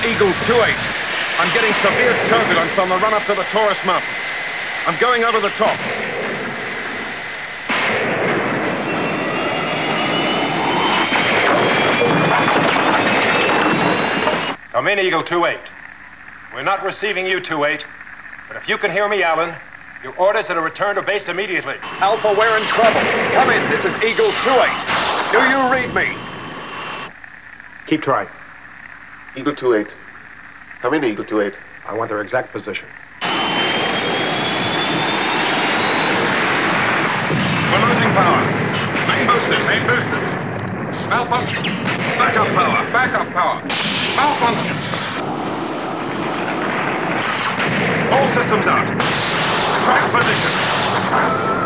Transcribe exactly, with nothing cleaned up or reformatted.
Eagle two eight. I'm getting severe turbulence on the run up to the Taurus Mountains. I'm going over the top. Come in, Eagle two eight. We're not receiving you, two eight. But if you can hear me, Alan, your orders are to return to base immediately. Alpha, we're in trouble. Come in, this is Eagle two eight. Do you read me? Keep trying. Eagle two eight. Come in, Eagle two eight. I want their exact position. We're losing power. Main boosters. Main boosters. Malfunction. Backup power. Backup power. Malfunction. All systems out. Crash position.